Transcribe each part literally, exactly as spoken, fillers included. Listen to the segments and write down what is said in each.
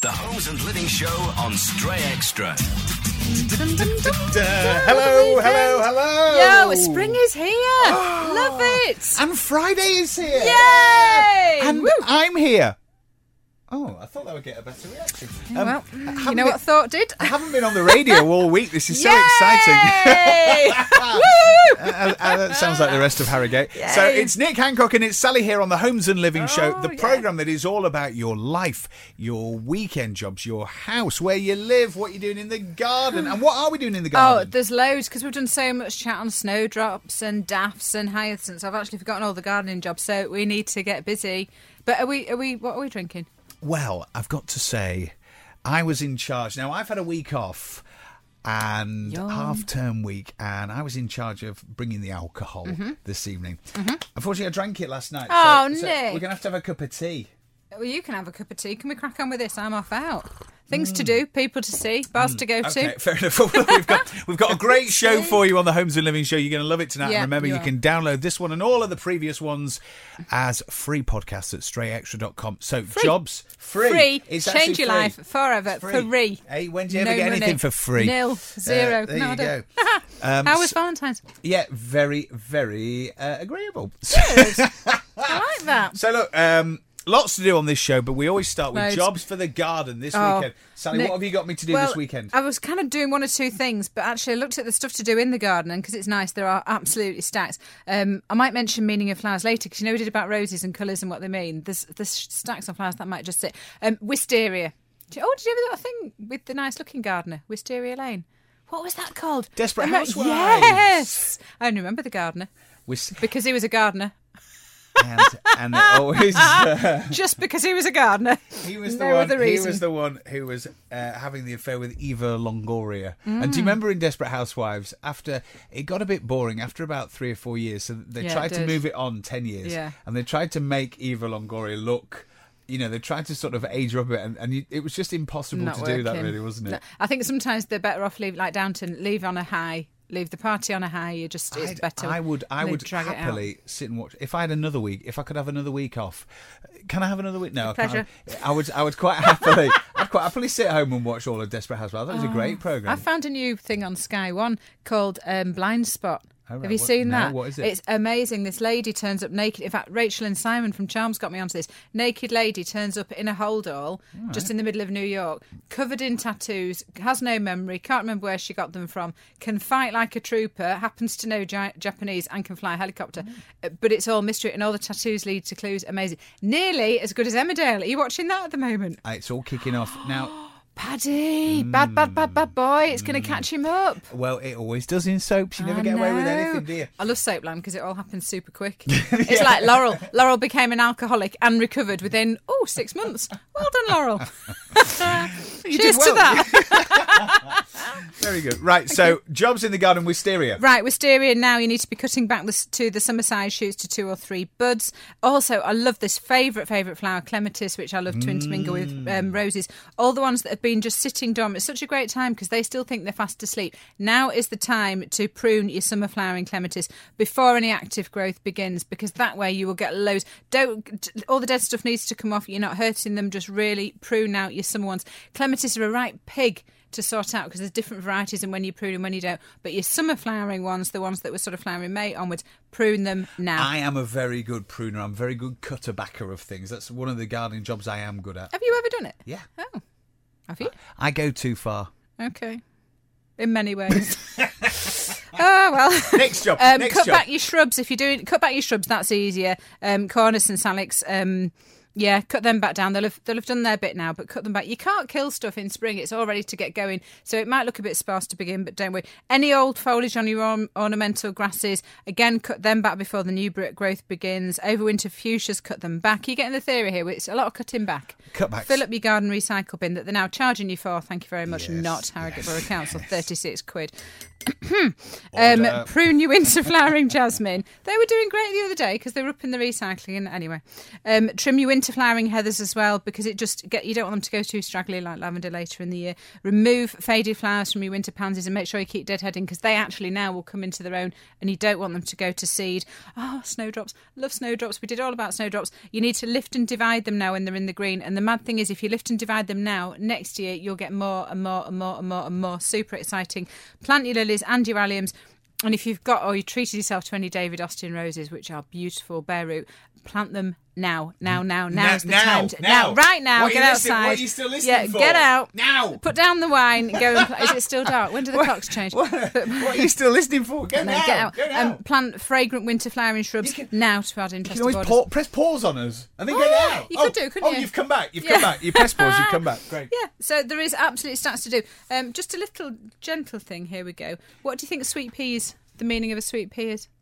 The Homes and Living Show on Stray Extra. Hello, hello, hello. Yo, spring is here. Oh, love it. And Friday is here. Yay. And Woo. I'm here. Oh, I thought that would get a better reaction. Um, well, you know been, what thought did? I haven't been on the radio all week. This is so Yay! exciting. Woo! uh, uh, that sounds like the rest of Harrogate. Yay. So it's Nick Hancock and it's Sally here on the Homes and Living Show, Oh, the yeah. programme that is all about your life, your weekend jobs, your house, where you live, what you're doing in the garden. And what are we doing in the Oh, garden? there's loads, because we've done so much chat on snowdrops and daffs and hyacinths. I've actually forgotten all the gardening jobs, so we need to get busy. But are we, are we, what are we drinking? Well, I've got to say, I was in charge. Now, I've had a week off and Yum. half-term week, and I was in charge of bringing the alcohol Mm-hmm. this evening. Mm-hmm. Unfortunately, I drank it last night. Oh, so, so Nick. we're going to have to have a cup of tea. Well, you can have a cup of tea. Can we crack on with this? I'm off out. Things to do, people to see, bars to go Okay, to. fair enough. we've got we've got a great show for you on the Homes and Living Show. You're going to love it tonight. Yeah, and remember, you you are. can download this one and all of the previous ones as free podcasts at stray extra dot com. So Free. jobs free. Free. It's Change actually your free. life forever. It's Free. Hey, when do you No ever get money. anything for free? Nil. Zero. Uh, there Nada. you go. Um, How was so- Valentine's? Yeah, very, very uh, agreeable. Good. I like that. So look, um, lots to do on this show, but we always start with Loads. jobs for the garden this Oh, weekend. Sally, Nick, what have you got me to do well, this weekend? I was kind of doing one or two things, but actually I looked at the stuff to do in the garden, and because it's nice, there are absolutely stacks. Um, I might mention meaning of flowers later, because you know we did about roses and colours and what they mean. There's, there's stacks of flowers that might just sit. Um, wisteria. Oh, did you ever do that thing with the nice-looking gardener, Wisteria Lane? What was that called? Desperate Remember- Housewives. Yes! I only remember the gardener, With, because he was a gardener. and, and it always... Uh, Just because he was a gardener. He was the No one. other He reason. was the one who was uh, having the affair with Eva Longoria. And Mm. do you remember in Desperate Housewives? After it got a bit boring after about three or four years, so they Yeah, it tried to did. move it on ten years, Yeah. and they tried to make Eva Longoria look. You know, they tried to sort of age her up a bit, and, and you, it was just impossible Not to do that, working. really, wasn't it? No, I think sometimes they're better off leave, like Downton, leave on a high, leave the party on a high. You just it's I'd- better. I would, I They would drag it out. happily sit and watch. If I had another week, if I could have another week off, can I have another week? No, I Pleasure. can't. I would, I would quite happily, I'd quite happily sit at home and watch all of Desperate Housewives. That was a great program. I found a new thing on Sky One called um, Blind Spot. Oh, right. Have you What- seen no, that? what is it? It's amazing. This lady turns up naked. In fact, Rachel and Simon from Charms got me onto this. Naked lady turns up in a holdall just in the middle of New York, covered in tattoos, has no memory, can't remember where she got them from, can fight like a trooper, happens to know gi- Japanese and can fly a helicopter. Uh, But it's all mystery and all the tattoos lead to clues. Amazing. Nearly as good as Emmerdale. Are you watching that at the moment? Uh, It's all kicking off now. Paddy, bad, bad, bad, bad boy. It's going to catch him up. Well, it always does in soaps. You never I get away with know. anything, do you? I love Soapland because it all happens super quick. It's like Laurel. Laurel became an alcoholic and recovered within, oh, six months. Well done, Laurel. You Cheers did well. to that. Very good. Right, so jobs in the garden, wisteria. Right, wisteria now, you need to be cutting back the, to the summer size shoots to two or three buds. Also, I love this favourite, favourite flower, clematis, which I love to intermingle with um, roses. All the ones that have been just sitting dormant. It's such a great time because they still think they're fast asleep. Now is the time to prune your summer flowering clematis before any active growth begins, because that way you will get loads. Don't all the dead stuff needs to come off. You're not hurting them. Just really prune out your summer ones. Clematis are a right pig to sort out because there's different varieties and when you prune and when you don't. But your summer flowering ones, the ones that were sort of flowering May onwards, prune them now. I am a very good pruner. I'm a very good cutter backer of things. That's one of the gardening jobs I am good at. Have you ever done it? Yeah. Oh, have you? I go too far. Okay. In many ways. Oh, well. Next job. Um, Next cut job. back your shrubs. If you're doing, cut back your shrubs, that's easier. Um, Cornus and Salix, um, yeah, cut them back down. They'll have, they'll have done their bit now, but cut them back. You can't kill stuff in spring. It's all ready to get going. So it might look a bit sparse to begin, but don't worry. Any old foliage on your orn- ornamental grasses, again, cut them back before the new br- growth begins. Overwinter fuchsias, cut them back. You're getting the theory here. It's a lot of cutting back. Cutbacks. Fill up your garden recycle bin that they're now charging you for. Thank you very much. Yes, Not Harrogate yes, Borough Council, yes. thirty-six quid. um, Order. prune your winter flowering jasmine. They were doing great the other day because they were up in the recycling. And anyway, um, trim your winter winter flowering heathers as well, because it just get you don't want them to go too straggly like lavender later in the year. Remove faded flowers from your winter pansies and make sure you keep deadheading, because they actually now will come into their own, and you don't want them to go to seed. Oh, snowdrops. Love snowdrops. We did all about snowdrops. You need to lift and divide them now when they're in the green. And the mad thing is, if you lift and divide them now, next year you'll get more and more and more and more and more. Super exciting. Plant your lilies and your alliums. And if you've got, or you treated yourself to any David Austin roses, which are beautiful, bare root, plant them now, now, now, now's the now, time. To, now. now, right now, What are get you listening- outside. what are you still listening yeah, for? get out. Now. Put down the wine, go and play. Is it still dark? When do the clocks change? What, what are you still listening for? Go No, now. get out. Go now. Um, plant fragrant winter flowering shrubs You can- now to add you interest can always borders. pa- press pause on us and then Oh, go yeah, now. you oh, could do, couldn't oh, you? you've come back. You've Yeah. come back. You press pause. You've come back. Great. Yeah, so there is absolute stats to do. Um, just a little gentle thing. Here we go. What do you think sweet peas, the meaning of a sweet pea is?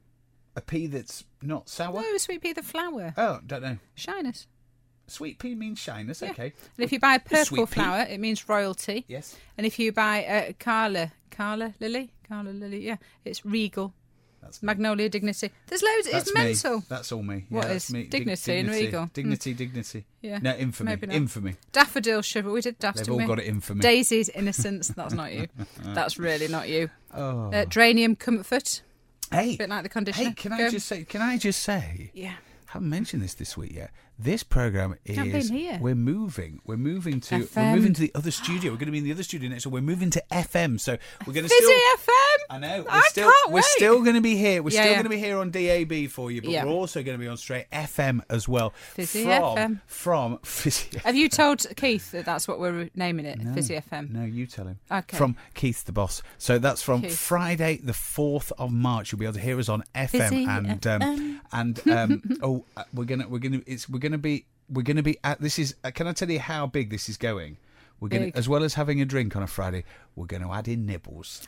A pea that's not sour? No, a sweet pea, the flower. Oh, don't know. Shyness. Sweet pea means shyness. Yeah. Okay. And if you buy a purple Sweet pea. flower, it means royalty. Yes. And if you buy a Carla, Carla lily, Carla lily, yeah, it's regal. That's me. Magnolia dignity. There's loads. That's it's me. mental. That's all me. What yeah, that's is me. Dig- dignity and dignity. regal? Dignity, dignity. Yeah. No, infamy. Maybe not. Infamy. Daffodil sugar. We did daffodil. They've all got it infamy. Daisies, innocence. That's not you. That's really not you. Oh. Uh, Dranium comfort. Hey. A bit like the conditioner. Hey, can I Go. just say? Can I just say? Yeah. I haven't mentioned this this week yet. This program Can't is been here. we're moving. We're moving to F we're M. moving to the other studio. We're going to be in the other studio next. So we're moving to F M. So we're going to Fizzy still. F M. I know. We're I still can't we're wait. still going to be here. We're Yeah, still yeah. going to be here on D A B for you, but Yeah. we're also going to be on straight F M as well. Fizzy from, F M. From Fizzy. Have you told Keith that that's what we're naming it? No. Fizzy F M. No, you tell him. Okay. From Keith the Boss. So that's from Keith. Friday, the fourth of March. You'll be able to hear us on F M Fizzy and um, F M. and um, oh, uh, we're gonna we're gonna it's we're gonna be we're gonna be at this is. Uh, can I tell you how big this is going? We're gonna Big. as well as having a drink on a Friday, we're gonna add in nibbles.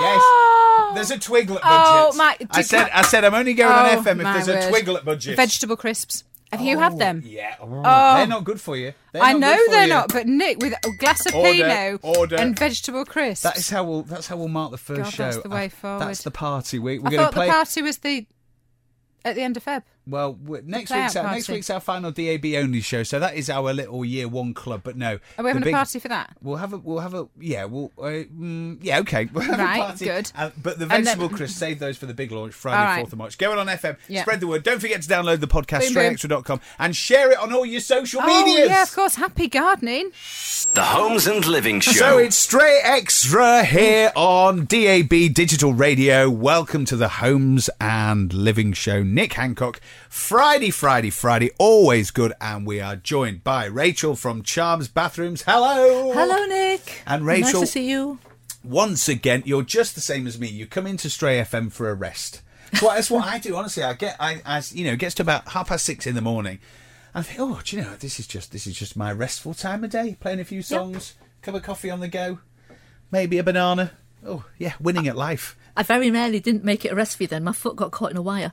Yes. There's a twiggle at Oh, budget. my- I said I said I'm only going Oh, on F M if my there's a word. twiggle at budget. Vegetable crisps. Have you Oh, had them? Yeah. Oh, Oh. They're not good for you. They're I not know good for they're you. not, but Nick, with a glass of Order, Pinot order. and vegetable crisps. That is how we'll. That's how we'll mark the first God, show. that's the way Uh, forward. That's the party. We, we're I going thought to play. the party was the at the end of Feb. Well, we- next play week's out our, next party. week's our final D A B only show. So that is our little year one club. But no, Are we the having big- a party for that? We'll have a. We'll have a. Yeah. We'll. Uh, mm, yeah. Okay. We'll have Right, a party. good. Uh, but the And then- vegetable crisps, save those for the big launch Friday, All right. fourth of March. Go on F M. Yeah. Spread the word. Don't forget to download the podcast Boom, straight boom. extra dot com and share it on all your social Oh medias. yeah, of course. Happy gardening. The Homes and Living Show. So it's Straight Extra here on D A B Digital Radio. Welcome to the Homes and Living Show. Nick Hancock. Friday, Friday, Friday. Always good. And we are joined by Rachel from Charms Bathrooms. Hello. Hello, Nick. And Rachel, Nice to see you. once again, you're just the same as me. You come into Stray F M for a rest. That's what, that's what I do, honestly. I get, I, as you know, it gets to about half past six in the morning. I think, oh, do you know, this is just this is just my restful time of day. Playing a few songs, cup of coffee on the go, maybe a banana. Oh, yeah, winning at life. I very rarely didn't make it a rest for you then. My foot got caught in a wire.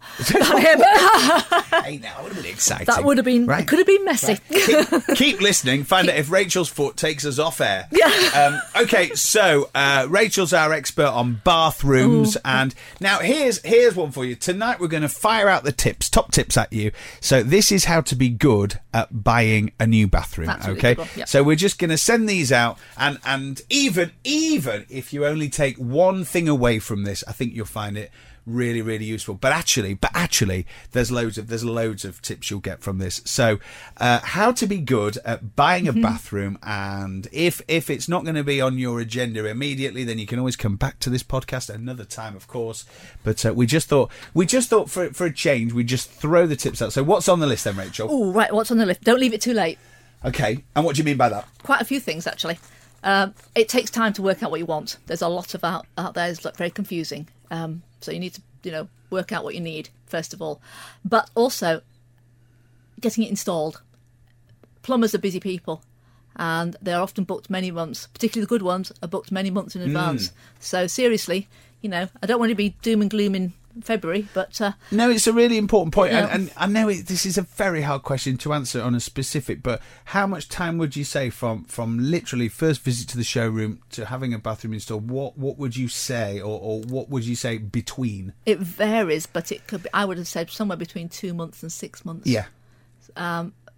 Hey, now, that would have been exciting. That would have been, Right. could have been messy. keep, keep listening. Find out if Rachel's foot takes us off air. Um, okay, so uh, Rachel's our expert on bathrooms, and now here's here's one for you. Tonight we're going to fire out the tips, top tips at you. So this is how to be good at buying a new bathroom. That's really okay, good one, yep. so we're just going to send these out, and and even even if you only take one thing away from this, I think you'll find it really really useful. But actually but actually there's loads of there's loads of tips you'll get from this. So uh how to be good at buying a bathroom, and if if it's not going to be on your agenda immediately, then you can always come back to this podcast another time, of course. But uh, we just thought we just thought for for a change we just throw the tips out. So what's on the list then, Rachel? Oh, right, what's on the list? Don't leave it too late. Okay, and what do you mean by that? Quite a few things, actually. Um, it takes time to work out what you want. There's a lot of out, out there. It's like very confusing. Um, so you need to, you know, work out what you need, first of all. But also, getting it installed. Plumbers are busy people, and they're often booked many months, particularly the good ones are booked many months in advance. So seriously, you know, I don't want to be doom and gloom in February, but uh, No, it's a really important point, Yeah. and, and I know it, this is a very hard question to answer on a specific, but how much time would you say from, from literally first visit to the showroom to having a bathroom installed? What what would you say, or, or what would you say between? it varies. But it could be, I would have said somewhere between two months and six months. Yeah, Um,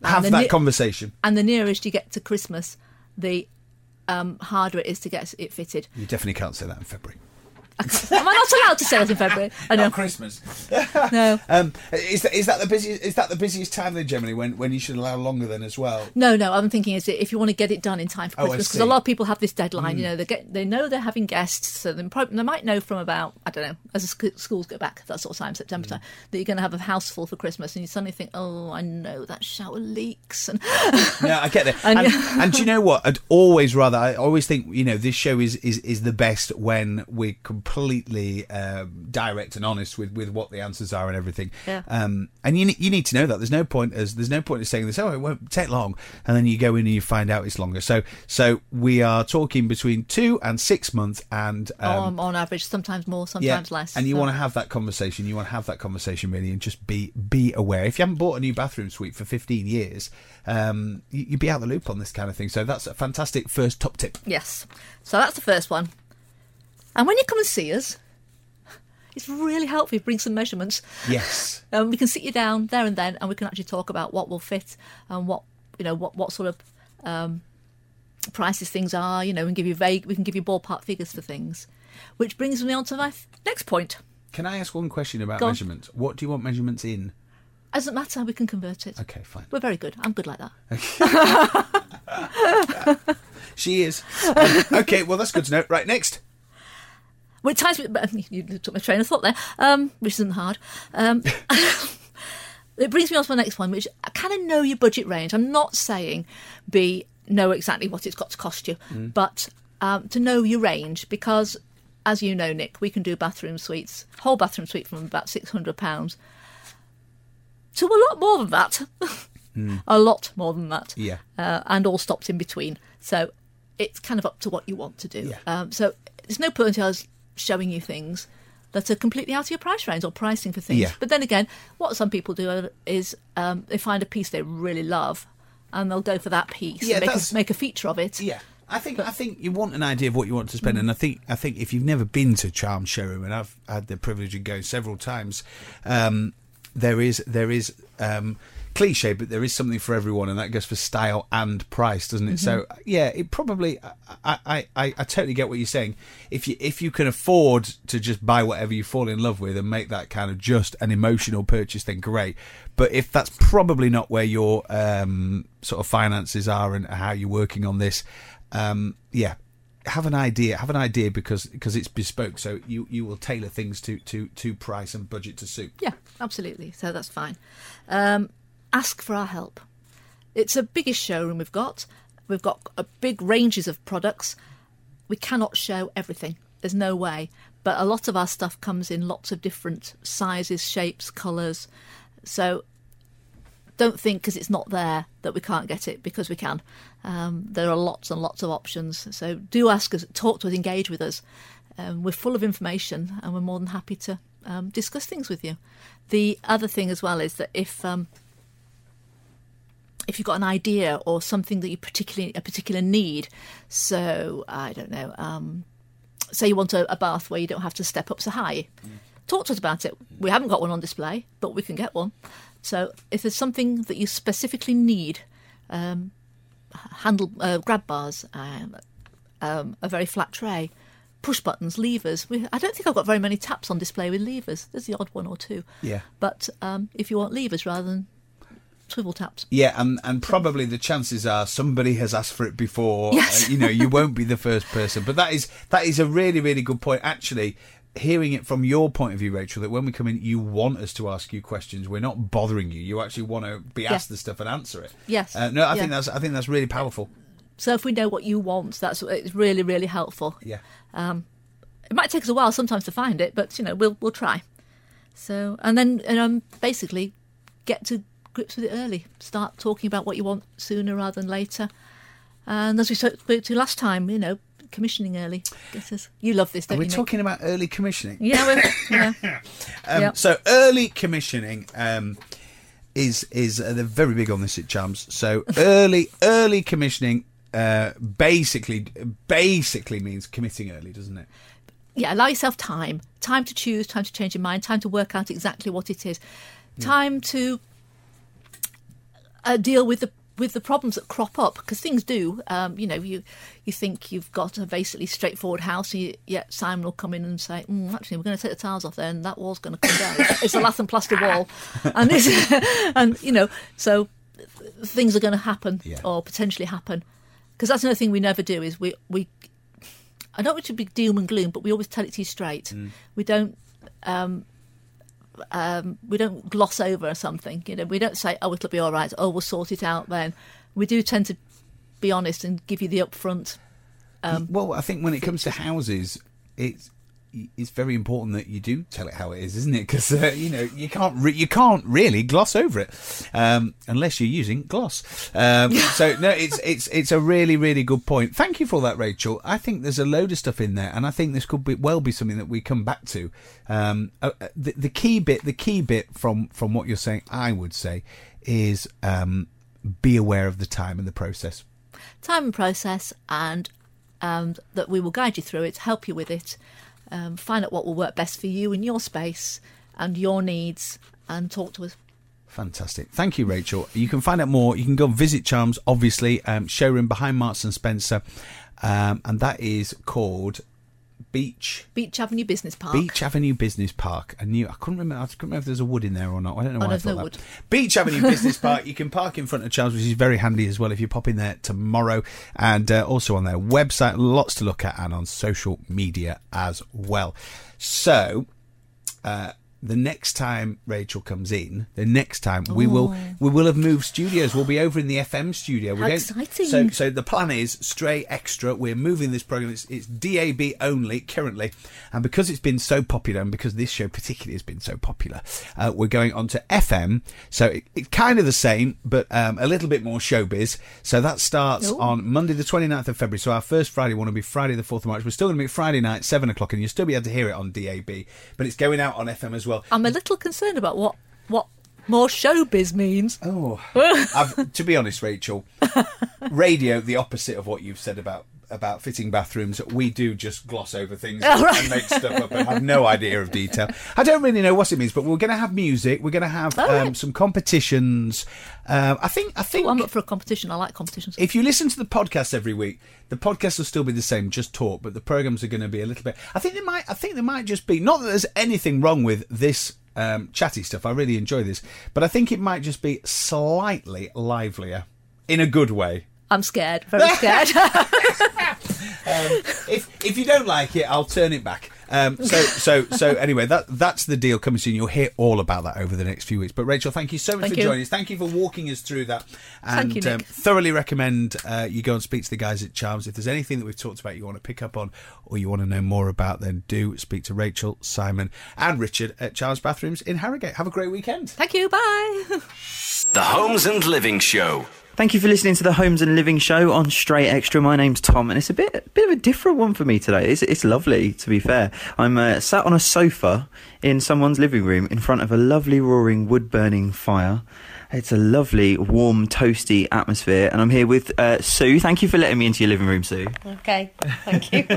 Have the that ne- conversation. And the nearest you get to Christmas, the um, harder it is to get it fitted. You definitely can't say that in February. Am I not allowed to say that in February? I know. Not Christmas. No. Um, is that is that the busiest? Is that the busiest time then, generally, when, when you should allow longer then as well? No, no. I'm thinking is that if you want to get it done in time for Oh, I Christmas, because see. a lot of people have this deadline. Mm. You know, they get they know they're having guests, so they, probably, they might know from about I don't know as the sc- schools go back that sort of time, September mm. time, that you're going to have a house full for Christmas, and you suddenly think, oh, I know that shower leaks. And no, I get that. And, and, and do you know what? I'd always rather. I always think you know this show is is, is the best when we're completely uh, direct and honest with, with what the answers are and everything. Yeah. Um, and you you need to know that there's no point as there's no point in saying this. Oh, it won't take long, and then you go in and you find out it's longer. So so we are talking between two and six months, and um, on, on average, sometimes more, sometimes yeah, less. And you so. want to have that conversation. You want to have that conversation really, and just be be aware. If you haven't bought a new bathroom suite for fifteen years, um, you, you'd be out the loop on this kind of thing. So that's a fantastic first top tip. Yes. So that's the first one. And when you come and see us, it's really helpful if you bring some measurements. Yes. Um, we can sit you down there and then, and we can actually talk about what will fit and what you know what, what sort of um, prices things are. You know, and give you vague. We can give you ballpark figures for things, which brings me on to my f- next point. Can I ask one question about Go on. measurements? What do you want measurements in? Doesn't matter. We can convert it. Okay, fine. We're very good. I'm good like that. She is. Um, okay, well that's good to know. Right, next. Well, it ties with, you took my train of thought there, um, which isn't hard. Um, it brings me on to my next one, which I kind of know your budget range. I'm not saying be know exactly what it's got to cost you, mm. but um, to know your range, because as you know, Nick, we can do bathroom suites, whole bathroom suite from about six hundred pounds to a lot more than that. mm. A lot more than that. Yeah. Uh, and all stopped in between. So it's kind of up to what you want to do. Yeah. Um, so there's no point in us showing you things that are completely out of your price range or pricing for things. Yeah. But then again, what some people do is um, they find a piece they really love and they'll go for that piece Yeah, and make that's- a, make a feature of it. Yeah. I think I think you want an idea of what you want to spend, mm. and I think I think if you've never been to Charm Showroom, and I've had the privilege of going several times, um, there is there is um, cliche, but there is something for everyone, and that goes for style and price, doesn't it? Mm-hmm. So yeah, it probably I, I, I, I totally get what you're saying. If you if you can afford to just buy whatever you fall in love with and make that kind of just an emotional purchase, then great. But if that's probably not where your um, sort of finances are and how you're working on this. Um, yeah, have an idea. Have an idea because because it's bespoke. So you, you will tailor things to, to, to price and budget to suit. Yeah, absolutely. So that's fine. Um, ask for our help. It's a biggest showroom we've got. We've got a big ranges of products. We cannot show everything. There's no way. But a lot of our stuff comes in lots of different sizes, shapes, colours. So don't think because it's not there that we can't get it, because we can. Um, there are lots and lots of options. So do ask us, talk to us, engage with us. Um, we're full of information and we're more than happy to um, discuss things with you. The other thing as well is that if um, if you've got an idea or something that you particularly a particular need, so I don't know, um, say you want a, a bath where you don't have to step up so high, mm. talk to us about it. We haven't got one on display, but we can get one. So if there's something that you specifically need, um, handle uh, grab bars, um, um, a very flat tray, push buttons, levers. We, I don't think I've got very many taps on display with levers. There's the odd one or two. Yeah. But um, if you want levers rather than swivel taps. Yeah, and, and probably the chances are somebody has asked for it before. Yes. Uh, you know, you won't be the first person. But that is that is a really, really good point. Actually, hearing it from your point of view, Rachel, that when we come in, you want us to ask you questions. We're not bothering you. You actually want to be asked Yeah. the stuff and answer it. Yes. Uh, no, I Yeah. think that's I think that's really powerful. So if we know what you want, that's it's really, really helpful. Yeah. Um, it might take us a while sometimes to find it, but you know we'll we'll try. So and then um, basically get to grips with it early. Start talking about what you want sooner rather than later. And as we spoke to last time, you know, commissioning early. Get us. You love this, don't Are we you, Nick? talking about early commissioning? Yeah, we're, yeah. Um, Yep. So early commissioning um, is is uh, they're very big on this at Chams. So early early commissioning uh, basically basically means committing early, doesn't it? Yeah, allow yourself time. Time to choose, time to change your mind, time to work out exactly what it is. Time to uh, deal with the with the problems that crop up, because things do. Um, you know, you you think you've got a basically straightforward house, and you, yet Simon will come in and say, mm, actually, we're going to take the tiles off there, and that wall's going to come down. It's a lath and plaster wall, and this, and you know, so things are going to happen Yeah. or potentially happen. Because that's another thing we never do is we we. I don't want to be doom and gloom, but we always tell it to you straight. Mm. We don't. Um, Um, we don't gloss over something, you know. We don't say, "Oh, it'll be all right." Oh, we'll sort it out then. We do tend to be honest and give you the upfront. Um, well, I think when it comes to houses, it's it's very important that you do tell it how it is, isn't it? Because uh, you know you can't re- you can't really gloss over it um, unless you're using gloss. Um, so no, it's it's it's a really really good point. Thank you for that, Rachel. I think there's a load of stuff in there, and I think this could be well be something that we come back to. Um, uh, the, the key bit, the key bit from from what you're saying, I would say, is um, be aware of the time and the process. Time and process, and um, that we will guide you through it, help you with it. Um, find out what will work best for you in your space and your needs, and talk to us. Fantastic. Thank you, Rachel. You can find out more. You can go and visit Charms, obviously, um, showroom behind Marks and Spencer, um, and that is called Beach Beach Avenue Business Park. Beach Avenue Business Park. I knew I couldn't remember. I couldn't remember if there's a wood in there or not. I don't know Oh, why I there's thought no that. wood. Beach Avenue Business Park. You can park in front of Charms, which is very handy as well if you pop in there tomorrow. And uh, also on their website, lots to look at, and on social media as well. So, uh, the next time Rachel comes in, the next time we will we will have moved studios. We'll be over in the F M studio. How We're exciting. So, so the plan is Stray Extra. We're moving this program. It's, it's D A B only currently, and because it's been so popular, and because this show particularly has been so popular, uh, we're going on to F M. So it, it's kind of the same, but um, a little bit more showbiz. So that starts Ooh. on Monday the twenty-ninth of February. So our first Friday one will be Friday the fourth of March. We're still going to be Friday night, seven o'clock, and you'll still be able to hear it on D A B, but it's going out on F M as well. I'm a little concerned about what what more showbiz means. Oh, I've, to be honest, Rachel, radio, the opposite of what you've said about about fitting bathrooms. We do just gloss over things Oh, right. and make stuff up and have no idea of detail. I don't really know what it means, but we're going to have music. We're going to have Oh, um, right. some competitions. Um, I think. I think. Oh, I'm up for a competition. I like competitions. If you listen to the podcast every week, the podcast will still be the same, just talk, but the programs are going to be a little bit. I think they might. I think there might just be, not that there's anything wrong with this um, chatty stuff. I really enjoy this, but I think it might just be slightly livelier, in a good way. I'm scared. Very scared. Um, if if you don't like it, I'll turn it back. Um, so so so anyway, that that's the deal coming soon. You'll hear all about that over the next few weeks. But Rachel, thank you so much Thank for you. joining us. Thank you for walking us through that. And Thank you, um, Nick. thoroughly recommend uh, you go and speak to the guys at Charms. If there's anything that we've talked about you want to pick up on or you want to know more about, then do speak to Rachel, Simon, and Richard at Charms Bathrooms in Harrogate. Have a great weekend. Thank you. Bye. The Homes and Living Show. Thank you for listening to the Homes and Living Show on Straight Extra. My name's Tom, and it's a bit, a bit of a different one for me today. It's, it's lovely, to be fair. I'm uh, sat on a sofa in someone's living room in front of a lovely roaring wood-burning fire. It's a lovely, warm, toasty atmosphere, and I'm here with uh, Sue. Thank you for letting me into your living room, Sue. Okay, thank you.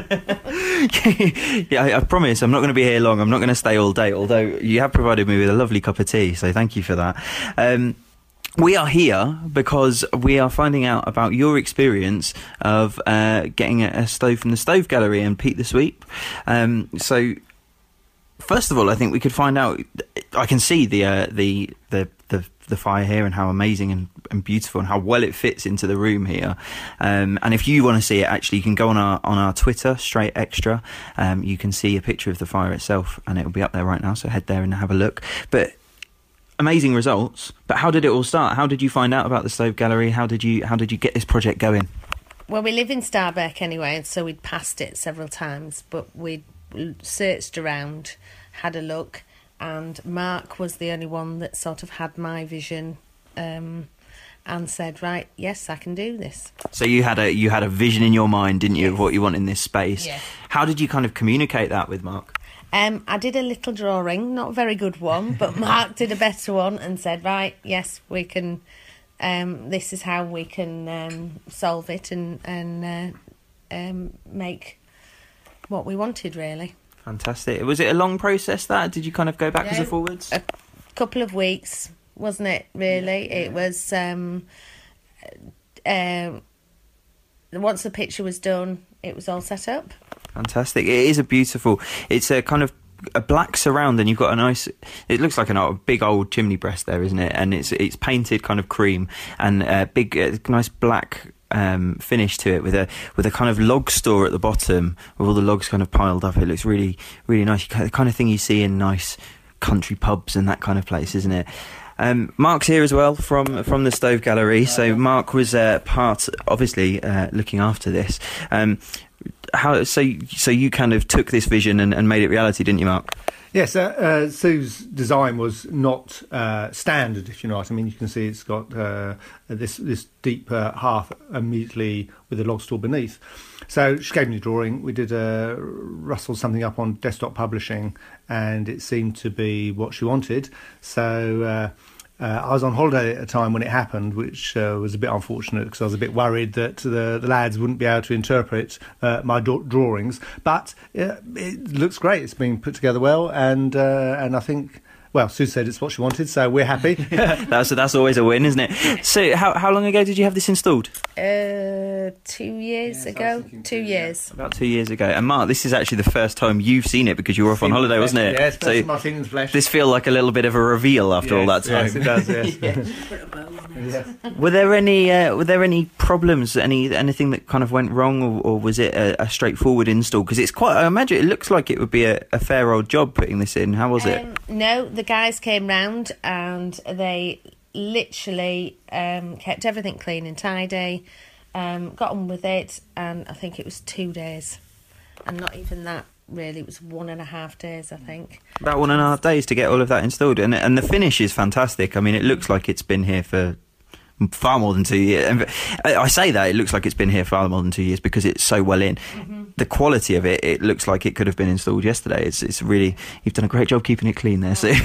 yeah, I, I promise I'm not going to be here long. I'm not going to stay all day, although you have provided me with a lovely cup of tea, so thank you for that. Um, We are here because we are finding out about your experience of uh, getting a, a stove from the Stove Gallery and Pete the Sweep. Um, so, first of all, I think we could find out. I can see the uh, the, the the the fire here and how amazing and, and beautiful and how well it fits into the room here. Um, and if you want to see it, actually, you can go on our on our Twitter, Straight Extra. Um, you can see a picture of the fire itself, and it'll be up there right now. So head there and have a look. But amazing results, but how did it all start? How did you find out about the Stove Gallery? How did you how did you get this project going? Well, we live in Starbeck anyway, so we'd passed it several times, but we'd searched around, had a look, and Mark was the only one that sort of had my vision um, and said, right, yes, I can do this. So you had a you had a vision in your mind, didn't you, of what you want in this space? Yeah. How did you kind of communicate that with Mark? Um, I did a little drawing, not a very good one, but Mark did a better one and said, right, yes, we can, um, this is how we can um, solve it and, and uh, um, make what we wanted, really. Fantastic. Was it a long process, that? Did you kind of go backwards Yeah. and forwards? A couple of weeks, wasn't it? Really, it was. Um, um, once the picture was done, it was all set up. Fantastic. It is a beautiful, it's a kind of a black surround, and you've got a nice, it looks like a big old chimney breast there, isn't it? And it's it's painted kind of cream, and a big uh, nice black um finish to it, with a with a kind of log store at the bottom with all the logs kind of piled up. It looks really really nice, the kind of thing you see in nice country pubs and that kind of place, isn't it? Um, Mark's here as well from from the Stove Gallery. So Mark was uh, part, obviously, uh, looking after this. Um, how so? So you kind of took this vision and, and made it reality, didn't you, Mark? Yes, uh, uh, Sue's design was not uh, standard, if you know what I mean. You can see it's got uh, this this deep uh, hearth immediately with a log store beneath. So she gave me the drawing. We did uh, rustle something up on desktop publishing, and it seemed to be what she wanted. So uh, uh, I was on holiday at a time when it happened, which uh, was a bit unfortunate because I was a bit worried that the, the lads wouldn't be able to interpret uh, my do- drawings. But uh, it looks great. It's been put together well, and uh, and I think. Well, Sue said it's what she wanted, so we're happy. that's that's always a win, isn't it? So, how how long ago did you have this installed? Uh, two years Yes, I ago. was thinking Two two, yeah. years. About two years ago. And Mark, this is actually the first time you've seen it because you were off on holiday, wasn't it? Yes, so my seen in flesh. this feel like a little bit of a reveal after all that Yes, time. yes, it does. Yes. Were there any uh, were there any problems? Any anything that kind of went wrong, or, or was it a, a straightforward install? Because it's quite. I imagine it looks like it would be a, a fair old job putting this in. How was it? Um, no, the guys came round and they literally um, kept everything clean and tidy, um, got on with it, and I think it was two days. And not even that, really. It was one and a half days, I think. About one and a half days to get all of that installed. And, and the finish is fantastic. I mean, it looks like it's been here for far more than two years. And I say that, it looks like it's been here far more than two years because it's so well in. Mm-hmm. The quality of it, it looks like it could have been installed yesterday. It's it's really, you've done a great job keeping it clean there, Sue.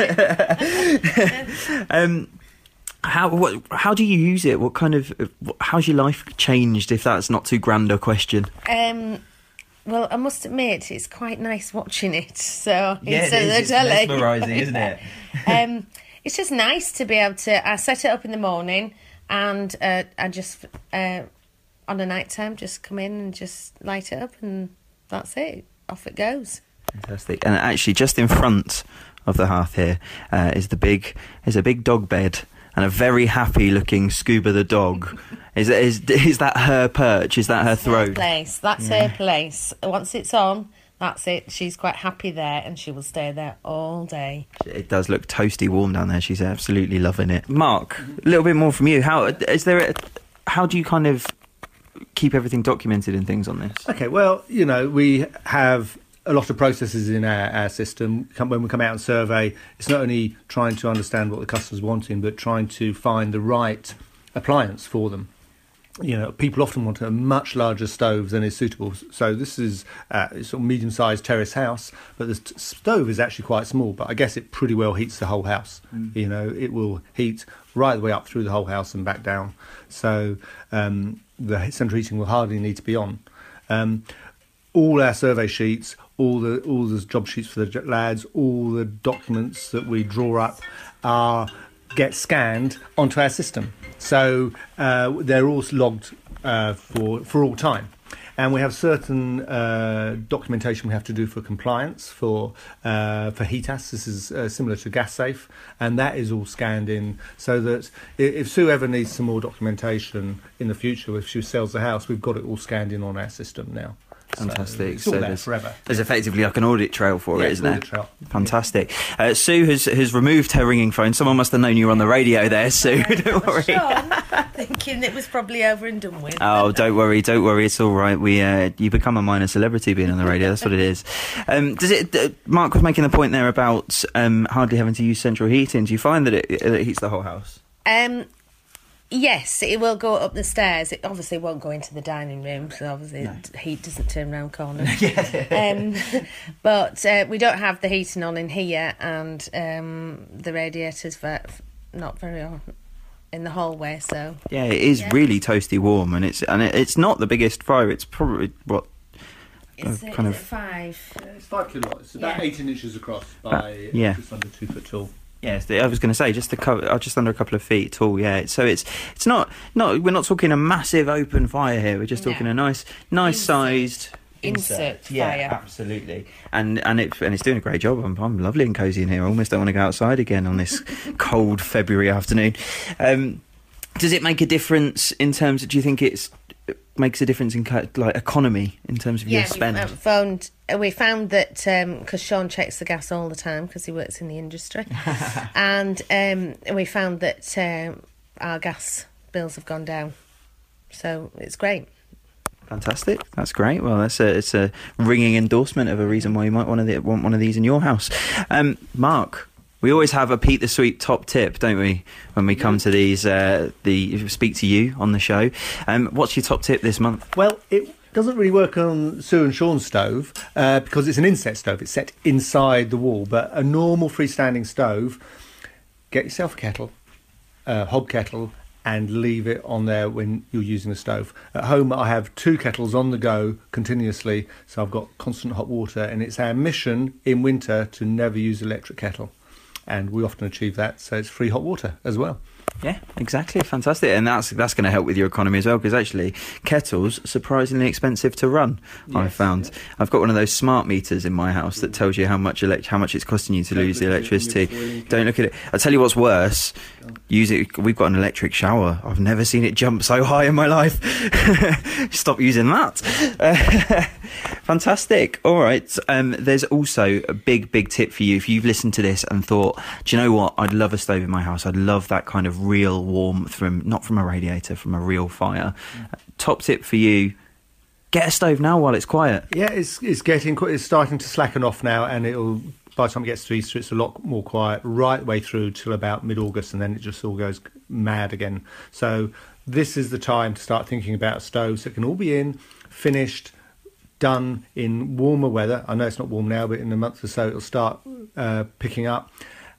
um, how what how do you use it? What kind of, how's your life changed, if that's not too grand a question? Um, well, I must admit, it's quite nice watching it. So Yeah, instead it of is. the It's telly. mesmerising, isn't it? um, it's just nice to be able to. I set it up in the morning, and uh, I just uh, on a night time just come in and just light it up, and that's it. Off it goes. Fantastic. And actually, just in front of the hearth here uh, is the big is a big dog bed and a very happy looking Scuba the dog. Is is is that her perch? Is that her That's throne? Her place. That's Yeah. her place. Once it's on, that's it. She's quite happy there, and she will stay there all day. It does look toasty warm down there. She's absolutely loving it. Mark, a little bit more from you. How is there? A, how do you kind of keep everything documented and things on this? Okay, well, you know, we have a lot of processes in our, our system. Come- When we come out and survey, it's not only trying to understand what the customer's wanting, but trying to find the right appliance for them. You know, people often want a much larger stove than is suitable. So this is uh, a sort of medium-sized terrace house, but the st- stove is actually quite small, but I guess it pretty well heats the whole house. Mm. You know, it will heat right the way up through the whole house and back down. So um, the central heating will hardly need to be on. Um, all our survey sheets, all the all the job sheets for the lads, all the documents that we draw up are get scanned onto our system. So uh, they're all logged uh, for for all time. And we have certain uh, documentation we have to do for compliance for uh, for HEATAS. This is uh, similar to GasSafe, and that is all scanned in so that if, if Sue ever needs some more documentation in the future, if she sells the house, we've got it all scanned in on our system now. Fantastic. So it's all So there there's- forever. There's effectively like an audit trail for Yeah, it, isn't there? audit trail. Fantastic. Uh, Sue has has removed her ringing phone. Someone must have known you were on the radio there, Sue. Don't worry. Thinking it was probably over and done with. Oh, don't worry, don't worry. It's all right. We uh, you become a minor celebrity being on the radio. That's what it is. Um, does it? Uh, Mark was making the point there about um, hardly having to use central heating. Do you find that it, it heats the whole house? Um, yes, it will go up the stairs. It obviously won't go into the dining room, so obviously No. the heat doesn't turn round corners. um, but uh, we don't have the heating on in here, and um, the radiators ve- not very on in the hallway. So Yeah, it is Yeah. really toasty warm, and it's and it, it's not the biggest fire. It's probably what it's, Uh, uh, kind is of- it five. It's five kilowatts. It's about Yeah. eighteen inches across Uh, by yeah. just under two foot tall. Yes, I was going to say just a couple, uh, just under a couple of feet tall. Yeah, so it's it's not not we're not talking a massive open fire here. We're just No. talking a nice nice sized Insert yeah, fire. absolutely. And and it and it's doing a great job. I'm, I'm lovely and cosy in here. I almost don't want to go outside again on this cold February afternoon. Um, does it make a difference in terms of? Do you think it's it makes a difference in co- like economy in terms of Yeah, your spend? we found we found that because Sean checks the gas all the time because he works in the industry, and um, we found that um, our gas bills have gone down, so it's great. Fantastic, that's great. Well, that's a it's a ringing endorsement of a reason why you might want to want one of these in your house. Um, Mark, we always have a Pete the Sweep top tip, don't we? When we come to these, uh, the speak to you on the show. Um, what's your top tip this month? Well, it doesn't really work on Sue and Sean's stove uh, because it's an inset stove. It's set inside the wall. But a normal freestanding stove, get yourself a kettle, a hob kettle, and leave it on there when you're using the stove. At home, I have two kettles on the go continuously, so I've got constant hot water, and it's our mission in winter to never use electric kettle. And we often achieve that, so it's free hot water as well. Yeah, exactly. Fantastic. And that's that's going to help with your economy as well, because actually kettles are surprisingly expensive to run. Yes, I've found. yeah. I've got one of those smart meters in my house that tells you how much elect- how much it's costing you to Don't lose the look at it when you're electricity. boiling Don't look at it. I'll tell you what's worse. Use it. We've got an electric shower. I've never seen it jump so high in my life. Stop using that. Uh, fantastic. All right. Um, there's also a big, big tip for you. If you've listened to this and thought, do you know what? I'd love a stove in my house. I'd love that kind of real warmth from, not from a radiator, from a real fire. Uh, top tip for you. Get a stove now while it's quiet. Yeah, it's it's getting qu- it's starting to slacken off now, and it'll by the time it gets to Easter, it's a lot more quiet right the way through till about mid-August, and then it just all goes mad again. So this is the time to start thinking about stoves that can all be in, finished, done in warmer weather. I know it's not warm now, but in a month or so it'll start uh, picking up,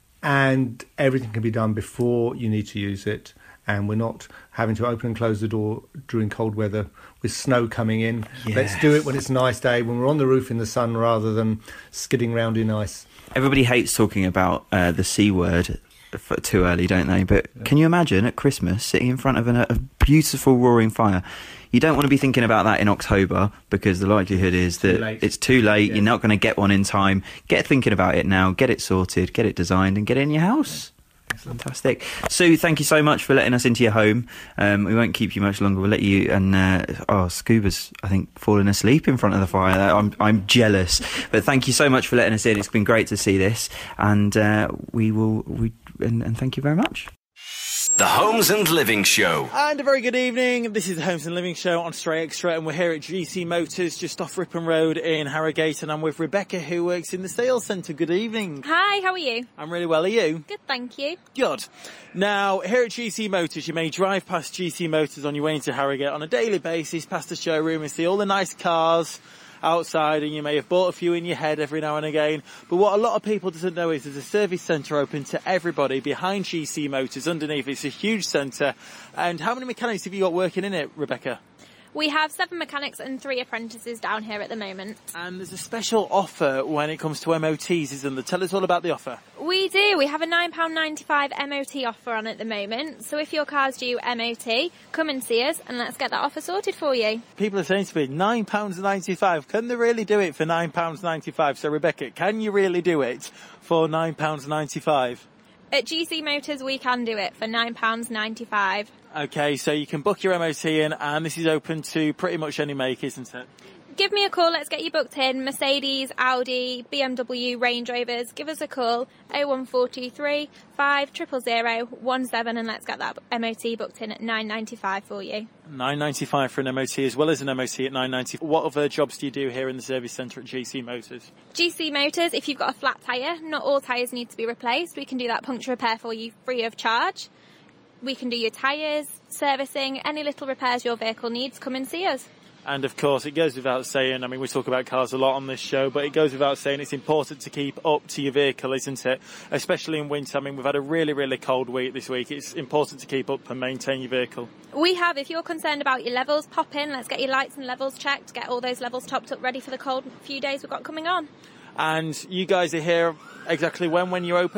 and everything can be done before you need to use it. And we're not having to open and close the door during cold weather with snow coming in. Yes. Let's do it when it's a nice day, when we're on the roof in the sun rather than skidding round in ice. Everybody hates talking about uh, the C word for too early, don't they? But yeah. Can you imagine at Christmas sitting in front of an, a beautiful roaring fire? You don't want to be thinking about that in October, because the likelihood is that Too late. it's too late. Yeah. You're not going to get one in time. Get thinking about it now. Get it sorted. Get it designed and get it in your house. Fantastic. Sue, thank you so much for letting us into your home. Um, we won't keep you much longer. We'll let you. And uh, oh, Scuba's, I think, falling asleep in front of the fire. I'm I'm jealous. But thank you so much for letting us in. It's been great to see this, and uh, we will. We and, and thank you very much. The Homes and Living Show. And a very good evening. This is the Homes and Living Show on Stray Extra, and we're here at G C Motors, just off Ripon Road in Harrogate, and I'm with Rebecca, who works in the sales centre. Good evening. Hi, how are you? I'm really well. Are you? Good, thank you. Good. Now, here at G C Motors, you may drive past G C Motors on your way into Harrogate on a daily basis, past the showroom, and see all the nice cars outside, and you may have bought a few in your head every now and again. But what a lot of people doesn't know is there's a service centre open to everybody behind G C Motors underneath. It's a huge centre. And how many mechanics have you got working in it, Rebecca? We have seven mechanics and three apprentices down here at the moment. And there's a special offer when it comes to M O Ts, isn't there? Tell us all about the offer. We do. We have a nine pounds ninety-five M O T offer on at the moment. So if your car's due M O T, come and see us and let's get that offer sorted for you. People are saying to me, nine pounds ninety-five. Can they really do it for nine pounds ninety-five? So, Rebecca, can you really do it for nine pounds ninety-five? At G C Motors, we can do it for nine pounds ninety-five. Okay, so you can book your M O T in, and this is open to pretty much any make, isn't it? Give me a call, let's get you booked in. Mercedes, Audi, B M W, Range Rovers, give us a call, oh one four two three, five zero zero zero, one seven, and let's get that M O T booked in at nine ninety-five for you. nine ninety-five for an M O T, as well as an M O T at nine ninety. What other jobs do you do here in the service centre at G C Motors? G C Motors, if you've got a flat tyre, not all tyres need to be replaced. We can do that puncture repair for you free of charge. We can do your tyres, servicing, any little repairs your vehicle needs, come and see us. And of course, it goes without saying, I mean, we talk about cars a lot on this show, but it goes without saying it's important to keep up to your vehicle, isn't it? Especially in winter. I mean, we've had a really, really cold week this week. It's important to keep up and maintain your vehicle. We have. If you're concerned about your levels, pop in. Let's get your lights and levels checked, get all those levels topped up, ready for the cold few days we've got coming on. And you guys are here exactly when, when you open?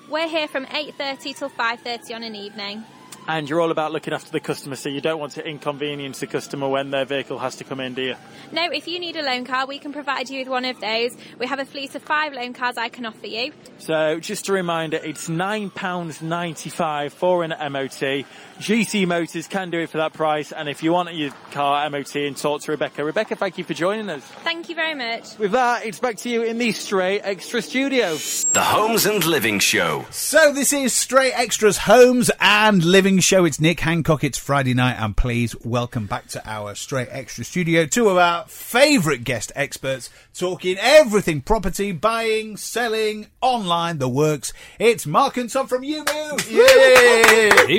We're here from eight thirty till five thirty on an evening. And you're all about looking after the customer, so you don't want to inconvenience the customer when their vehicle has to come in, do you? No, if you need a loan car, we can provide you with one of those. We have a fleet of five loan cars I can offer you. So just a reminder, it's nine pounds ninety-five for an M O T. G C Motors can do it for that price, and if you want your car M O T, and talk to Rebecca. Rebecca, thank you for joining us. Thank you very much. With that, it's back to you in the Stray Extra studio. The Homes and Living Show. So this is Stray Extra's Homes and Living Show. It's Nick Hancock. It's Friday night, and please welcome back to our Stray Extra studio two of our favourite guest experts talking everything property, buying, selling, online, the works. It's Mark and Tom from YouMove. Yay!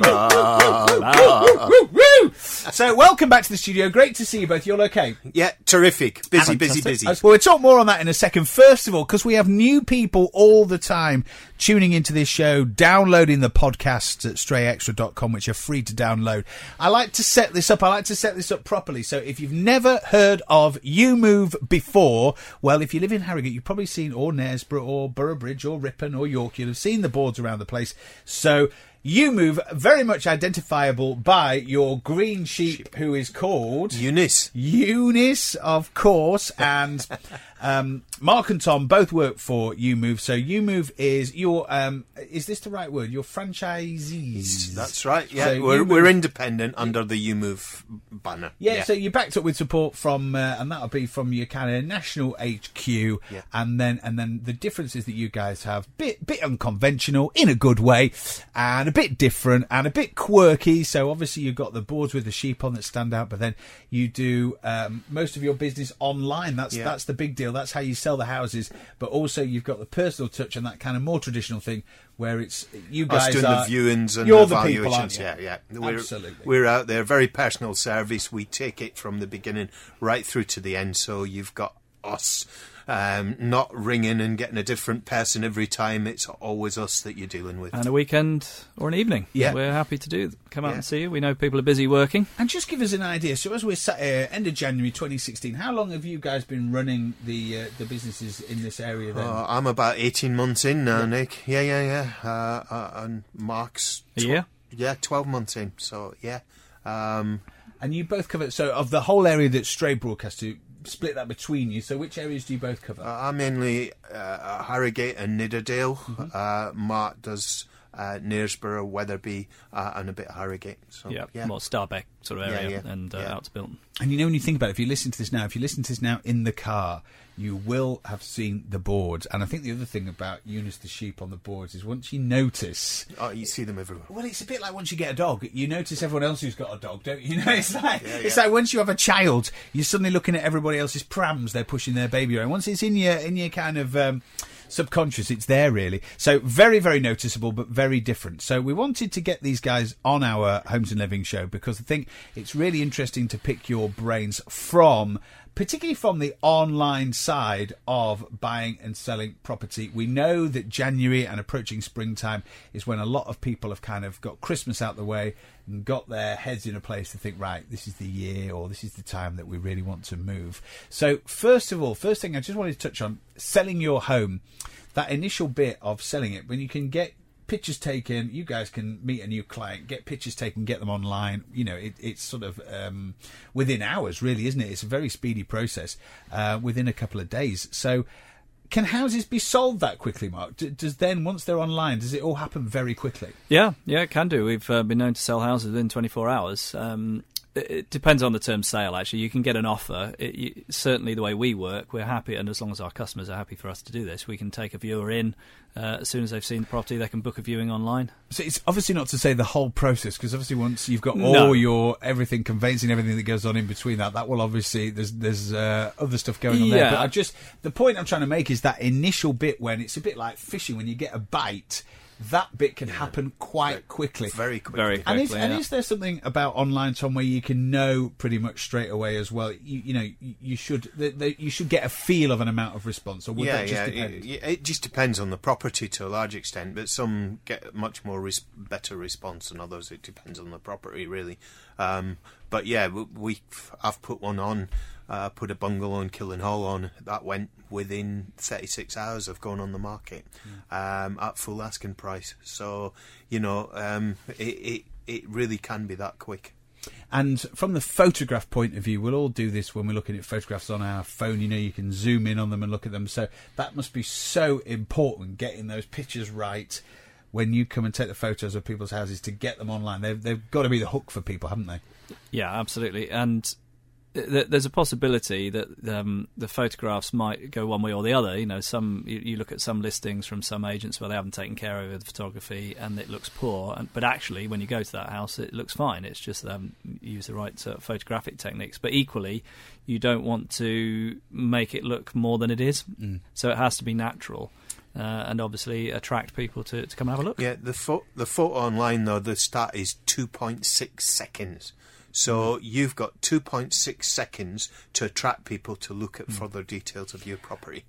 So welcome back to the studio. Great to see you both. You're okay? Yeah, terrific. Busy, Fantastic. busy, busy. Well, we'll talk more on that in a second. First of all, because we have new people all the time tuning into this show, downloading the podcasts at stray extra dot com, which are free to download. I like to set this up. I like to set this up properly. So if you've never heard of YouMove before, well, if you live in Harrogate, you've probably seen or Knaresborough or Boroughbridge or Ripon or York. You'll have seen the boards around the place. So YouMove, very much identifiable by your green sheep, who is called Eunice. Eunice, of course, and um, Mark and Tom both work for YouMove. So YouMove is your, um, is this the right word? Your franchisees. That's right. Yeah, So we're, YouMove- we're independent under the YouMove banner. Yeah, so you're backed up with support from, uh, and that'll be from your kind of national H Q, Yeah. and then and then the differences that you guys have, bit bit unconventional in a good way, and a bit different and a bit quirky. So obviously you've got the boards with the sheep on that stand out, but then you do um, most of your business online. That's Yeah. that's the big deal. That's how you sell the houses. But also you've got the personal touch and that kind of more traditional thing where it's you guys Us doing are the viewings and you're the, the people, aren't valuations. you? Yeah, yeah. We're, Absolutely. We're out there, very personal service. We take it from the beginning right through to the end. So you've got us. Um, not ringing and getting a different person every time. It's always us that you're dealing with. And a weekend or an evening. Yeah. We're happy to do. Come out Yeah. and see you. We know people are busy working. And just give us an idea. So as we're sat here, end of January twenty sixteen, how long have you guys been running the uh, the businesses in this area then? Uh, I'm about eighteen months in now, Nick. Yeah, yeah, yeah. Uh, uh, and Mark's... A year? Yeah, twelve months in. So, yeah. Um, And you both cover, so of the whole area that Stray broadcasts to, split that between you. So which areas do you both cover? I'm mainly uh, Harrogate and Nidderdale. Mm-hmm. Uh, Mark does uh, Knaresborough, Weatherby, uh, and a bit of Harrogate. So, yeah, yeah. more Starbeck sort of Yeah, area yeah, and uh, yeah. out to Bilton. And you know, when you think about it, if you listen to this now, if you listen to this now in the car, you will have seen the boards. And I think the other thing about Eunice the sheep on the boards is once you notice... Oh, you see them everywhere. Well, it's a bit like once you get a dog, you notice everyone else who's got a dog, don't you? You know, it's like Yeah, it's yeah. like once you have a child, you're suddenly looking at everybody else's prams they're pushing their baby around. Once it's in your in your kind of um, subconscious, it's there really. So very, very noticeable, but very different. So we wanted to get these guys on our Homes and Living show because I think it's really interesting to pick your brains from, particularly from the online side of buying and selling property. We know that January and approaching springtime is when a lot of people have kind of got Christmas out the way and got their heads in a place to think, right, this is the year or this is the time that we really want to move. So first of all, first thing I just wanted to touch on, selling your home, that initial bit of selling it, when you can get pictures taken, you guys can meet a new client, get pictures taken, get them online. You know, it, it's sort of um, within hours, really, isn't it? It's a very speedy process, uh, within a couple of days. So can houses be sold that quickly, Mark? D- does then, once they're online, does it all happen very quickly? Yeah, yeah, it can do. We've uh, been known to sell houses within twenty-four hours. Um, it, it depends on the term sale, actually. You can get an offer. It, you, certainly the way we work, we're happy, and as long as our customers are happy for us to do this, we can take a viewer in. Uh, as soon as they've seen the property, they can book a viewing online. So it's obviously not to say the whole process, because obviously once you've got all No. your everything, conveyancing, everything that goes on in between that, that will obviously, there's there's uh, other stuff going on there. Yeah. But I just, the point I'm trying to make is that initial bit when it's a bit like fishing, when you get a bite, that bit can happen quite quickly. Very quickly. Very And is, quickly, and yeah. is there something about online, Tom, where you can know pretty much straight away as well? You, you know, you, you should the, the, you should get a feel of an amount of response, or would yeah, that just yeah, depend? It, it just depends on the property to a large extent, but some get much more res- better response than others. It depends on the property, really. Um, but yeah, we, we I've put one on uh, put a bungalow in Killenhall on. That went within thirty-six hours of going on the market mm. um, at full asking price. So, you know, um, it, it, it really can be that quick. And from the photograph point of view, we'll all do this when we're looking at photographs on our phone. You know, you can zoom in on them and look at them. So that must be so important, getting those pictures right when you come and take the photos of people's houses to get them online. They've, they've got to be the hook for people, haven't they? Yeah, absolutely. And th- there's a possibility that um, the photographs might go one way or the other. You know, some you, you look at some listings from some agents where they haven't taken care of the photography and it looks poor. And, but actually, when you go to that house, it looks fine. It's just they haven't used the right uh, photographic techniques. But equally, you don't want to make it look more than it is. Mm. So it has to be natural. Uh, and obviously attract people to, to come and have a look. Yeah, the, fo- the photo online, though, the start is two point six seconds. So mm. you've got two point six seconds to attract people to look at mm. further details of your property.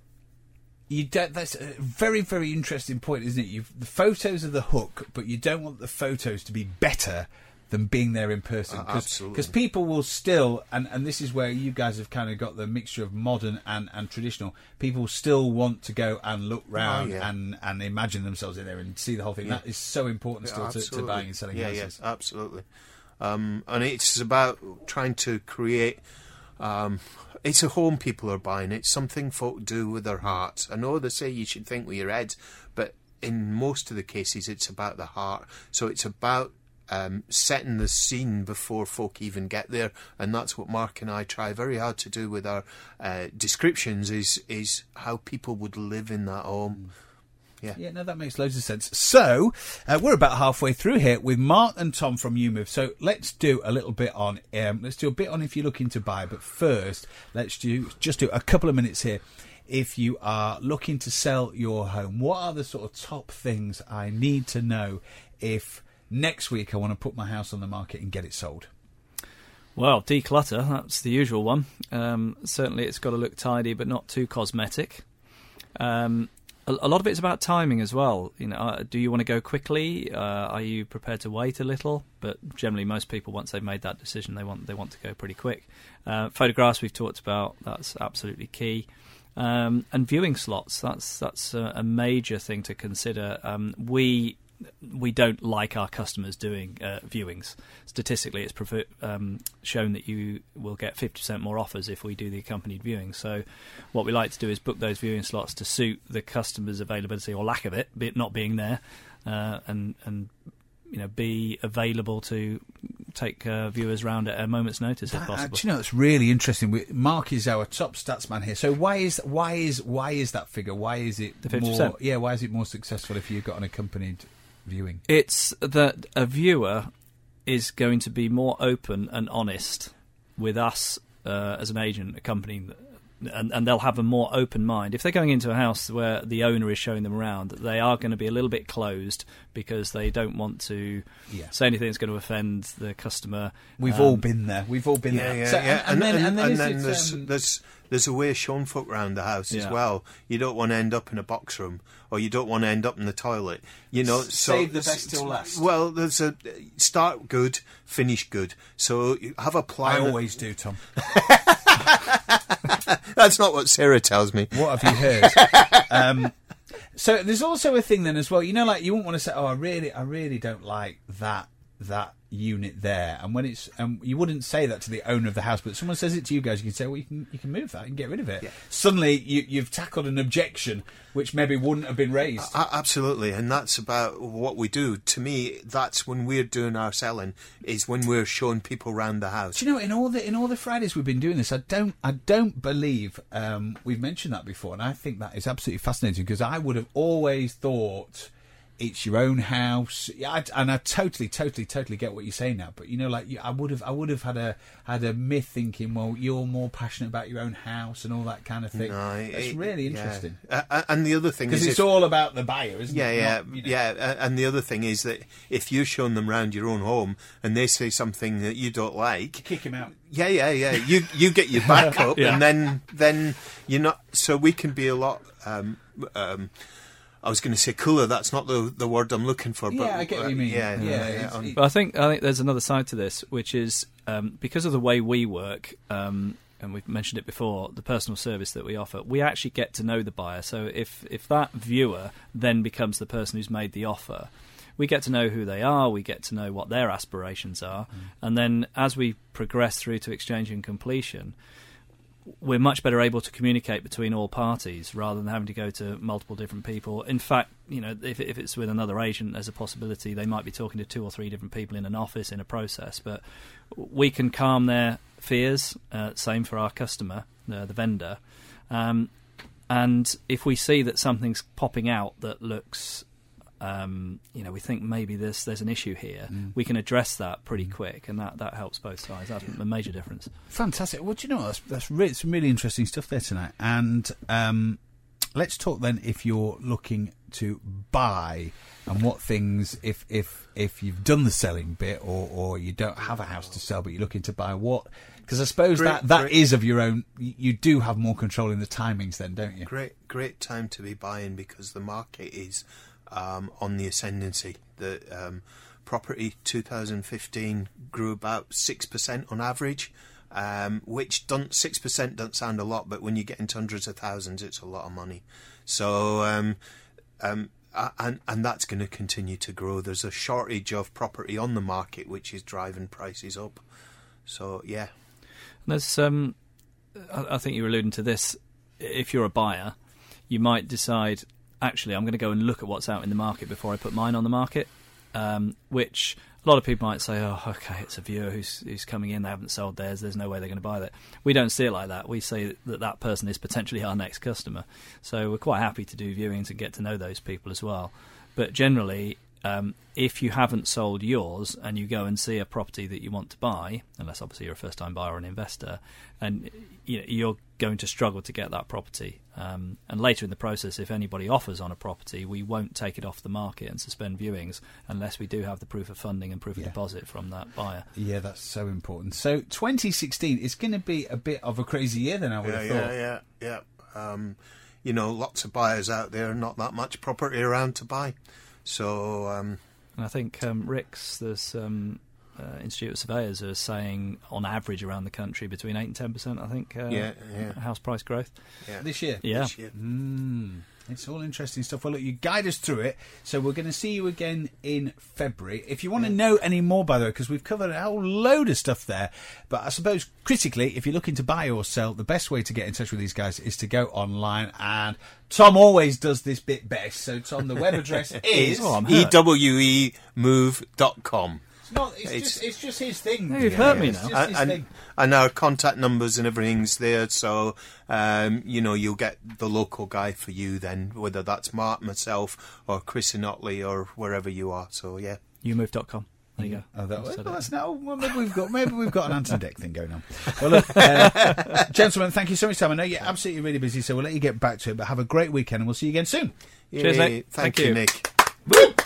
You don't, that's a very, very interesting point, isn't it? You've, the photos are the hook, but you don't want the photos to be better than being there in person. Uh, absolutely. Because people will still, and, and this is where you guys have kind of got the mixture of modern and, and traditional, people still want to go and look round oh, yeah. and, and imagine themselves in there and see the whole thing. Yeah. That is so important still yeah, to, to buying and selling yeah, houses. Yes, absolutely. Um, and it's about trying to create... Um, it's a home people are buying. It's something folk do with their hearts. I know they say you should think with your head, but in most of the cases it's about the heart. So it's about Um, setting the scene before folk even get there, and that's what Mark and I try very hard to do with our uh, descriptions, is is how people would live in that home. Yeah, yeah, no, that makes loads of sense. So uh, we're about halfway through here with Mark and Tom from YouMove. So let's do a little bit on um, let's do a bit on if you're looking to buy, but first let's do just do a couple of minutes here. If you are looking to sell your home, what are the sort of top things I need to know if next week I want to put my house on the market and get it sold? Well, declutter, that's the usual one. Um, certainly it's got to look tidy, but not too cosmetic. Um, a, a lot of it's about timing as well. You know, uh, do you want to go quickly? Uh, are you prepared to wait a little? But generally most people, once they've made that decision, they want they want to go pretty quick. Uh, photographs we've talked about, that's absolutely key. Um, and viewing slots, that's, that's a, a major thing to consider. Um, we... We don't like our customers doing uh, viewings. Statistically, it's prefer- um, shown that you will get fifty percent more offers if we do the accompanied viewing. So what we like to do is book those viewing slots to suit the customer's availability or lack of it, be it not being there, uh, and, and you know, be available to take uh, viewers round at a moment's notice if that, possible. Uh, do you know, that's really interesting. We, Mark is our top stats man here. So why is why is why is that figure? Why is it the fifty percent? More? Yeah, why is it more successful if you've got an accompanied viewing? It's that a viewer is going to be more open and honest with us uh, as an agent accompanying, and, and they'll have a more open mind. If they're going into a house where the owner is showing them around, they are going to be a little bit closed because they don't want to yeah. say anything that's going to offend the customer. We've um, all been there. We've all been yeah, there. Yeah, so, yeah. And, and, and then, and then, and then it, there's, um, there's there's a way of showing folk around the house yeah. as well. You don't want to end up in a box room, or you don't want to end up in the toilet. You know, so save the best till last. Well, there's a start good, finish good. So you have a plan. I always do, Tom. That's not what Sarah tells me. What have you heard? um, so there's also a thing then as well. You know, like you won't want to say, "Oh, I really, I really don't like that that unit there." And when it's, um, you wouldn't say that to the owner of the house, but someone says it to you guys, you can say, "Well, you can you can move that and get rid of it." Yeah. Suddenly, you, you've tackled an objection which maybe wouldn't have been raised. Uh, absolutely, and that's about what we do. To me, that's when we're doing our selling, is when we're showing people around the house. Do you know, in all the in all the Fridays we've been doing this, I don't I don't believe um, we've mentioned that before, and I think that is absolutely fascinating because I would have always thought it's your own house. Yeah, I, and I totally, totally, totally get what you're saying now. But you know, like I would have, I would have had a had a myth thinking, well, you're more passionate about your own house and all that kind of thing. No, it, it's really interesting. Yeah. Uh, and the other thing is, because it's if, all about the buyer, isn't yeah, it? Yeah, Not, you know. yeah. And the other thing is that if you're showing them around your own home and they say something that you don't like, kick him out. Yeah, yeah, yeah. You you get your back up, yeah. and then then you're not. So we can be a lot. Um, um, I was going to say cooler. That's not the the word I'm looking for. But yeah, I get what you mean. Yeah, yeah. yeah, yeah. But I think I think there's another side to this, which is um, because of the way we work. Um, and we've mentioned it before, the personal service that we offer, we actually get to know the buyer. So if, if that viewer then becomes the person who's made the offer, we get to know who they are, we get to know what their aspirations are, mm. and then as we progress through to exchange and completion, we're much better able to communicate between all parties rather than having to go to multiple different people. In fact, you know, if, if it's with another agent, there's a possibility they might be talking to two or three different people in an office in a process. But we can calm their fears. Uh, same for our customer, uh, the vendor. Um, and if we see that something's popping out that looks, um, you know, we think maybe there's there's an issue here, mm. we can address that pretty mm. quick, and that, that helps both sides. That's a major difference. Fantastic. Well, do you know what? That's, that's really, some really interesting stuff there tonight. And um, let's talk then if you're looking to buy and what things, if if if you've done the selling bit or, or you don't have a house to sell but you're looking to buy, what... Because I suppose great, that, that great. is of your own... You do have more control in the timings then, don't you? Great, great time to be buying because the market is... Um, on the ascendancy. The um, property two thousand fifteen grew about six percent on average, um, which don't, six percent doesn't sound a lot, but when you get into hundreds of thousands, it's a lot of money. So, um, um, and, and that's going to continue to grow. There's a shortage of property on the market, which is driving prices up. So, yeah. There's, um, I, I think you were alluding to this. If you're a buyer, you might decide... Actually, I'm going to go and look at what's out in the market before I put mine on the market, um, which a lot of people might say, oh, okay, it's a viewer who's who's coming in, they haven't sold theirs, there's no way they're going to buy that. We don't see it like that. We say that that person is potentially our next customer. So we're quite happy to do viewings and get to know those people as well. But generally, um, if you haven't sold yours and you go and see a property that you want to buy, unless obviously you're a first-time buyer or an investor, and you know, you're going to struggle to get that property. Um, and later in the process, if anybody offers on a property, we won't take it off the market and suspend viewings unless we do have the proof of funding and proof yeah. of deposit from that buyer. Yeah, that's so important. So twenty sixteen is going to be a bit of a crazy year then, I would yeah, have thought. Yeah, yeah, yeah. Um, you know, lots of buyers out there, not that much property around to buy. So... Um, and I think um, Rick's, there's... Um, Uh, Institute of Surveyors are saying on average around the country between eight and ten percent, I think, uh, yeah, yeah. house price growth. Yeah. This year? Yeah. This year. Mm. It's all interesting stuff. Well, look, you guide us through it, so we're going to see you again in February. If you want to know any more, by the way, because we've covered a whole load of stuff there, but I suppose, critically, if you're looking to buy or sell, the best way to get in touch with these guys is to go online, and Tom always does this bit best. So, Tom, the web address is oh, e w e move dot com. No, it's, it's, just, it's just his thing. No, you've yeah, hurt me now. And, and, and our contact numbers and everything's there, so um, you know you'll get the local guy for you then, whether that's Mark, myself, or Chris in Otley, or wherever you are. So yeah, you move dot com. There you go. Oh, that, well, that's now. Well, maybe we've got maybe we've got an Anton Deck thing going on. Well, look, uh, gentlemen, thank you so much, Tom. I know you're absolutely really busy, so we'll let you get back to it. But have a great weekend, and we'll see you again soon. Cheers, Nick. Thank, thank you, you, Nick. Woo!